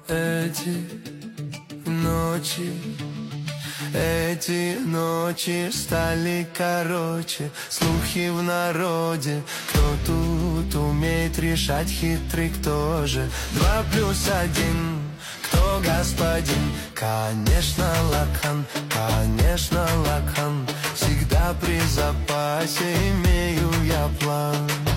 Эти ночи стали короче, слухи в народе. Кто тут умеет решать, хитрый кто же? 2+1, кто господин? Конечно, Лакхан, конечно, Лакхан. Всегда при запасе имею я план.